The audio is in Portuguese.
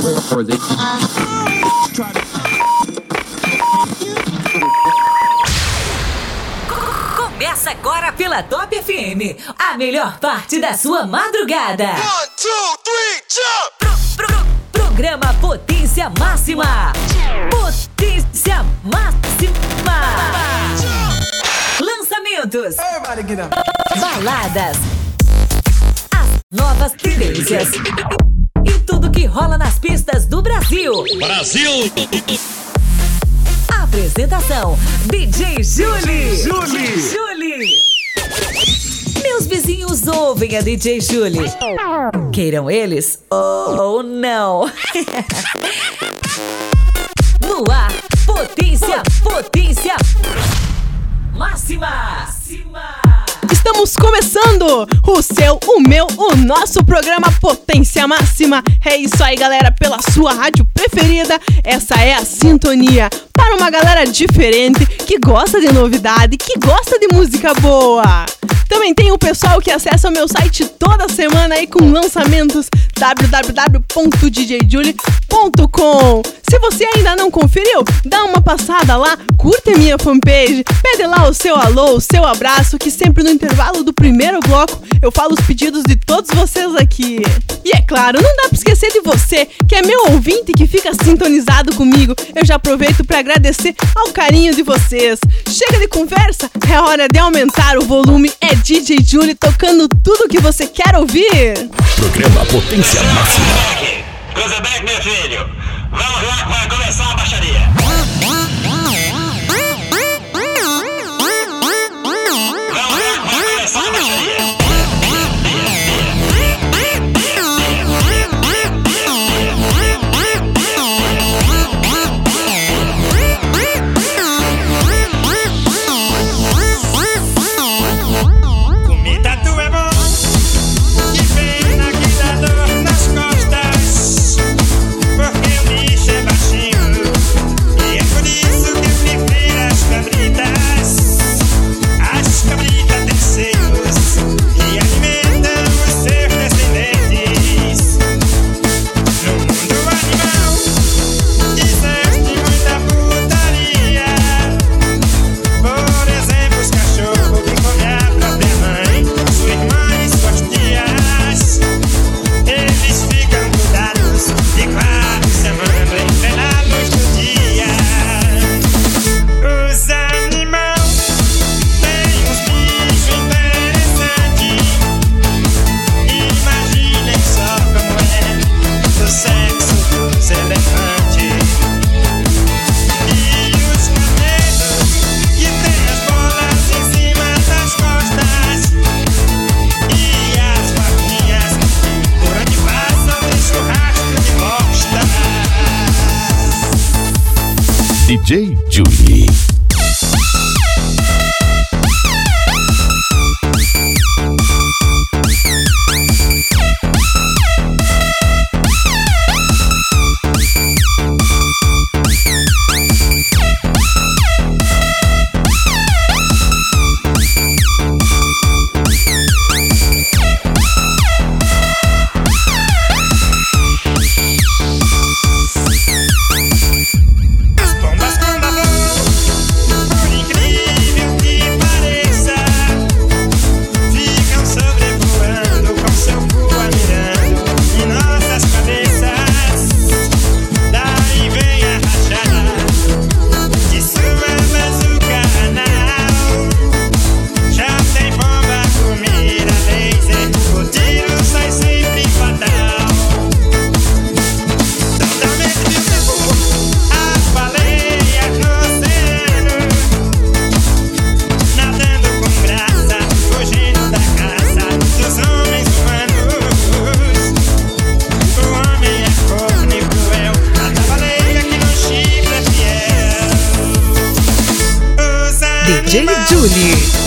Começa agora pela Top FM, a melhor parte da sua madrugada. 1, 2, 3, jump! Programa Potência Máxima. Potência Máxima. Lançamentos. Baladas. As novas tendências. E tudo que rola nas pistas do Brasil. Apresentação: DJ Julie. Meus vizinhos ouvem a DJ Julie. Queiram eles ou não. No ar, potência máxima. Estamos começando o seu, o meu, o nosso programa Potência Máxima. É isso aí, galera, pela sua rádio preferida. Essa é a sintonia para uma galera diferente, que gosta de novidade, que gosta de música boa. Também tem o pessoal que acessa o meu site toda semana aí com lançamentos, www.djjulie.com. Se você ainda não conferiu, dá uma passada lá, curte a minha fanpage, pede lá o seu alô, o seu abraço, que sempre no intervalo do primeiro bloco eu falo os pedidos de todos vocês aqui. E é claro, não dá pra esquecer de você, que é meu ouvinte, que fica sintonizado comigo. Eu já aproveito pra agradecer ao carinho de vocês. Chega de conversa, é hora de aumentar o volume. É DJ Julie tocando tudo que você quer ouvir. Programa Potência Máxima. Cruzeback, meu filho. Vamos lá que vai começar a baixaria. DJ Julie. DJ Julie.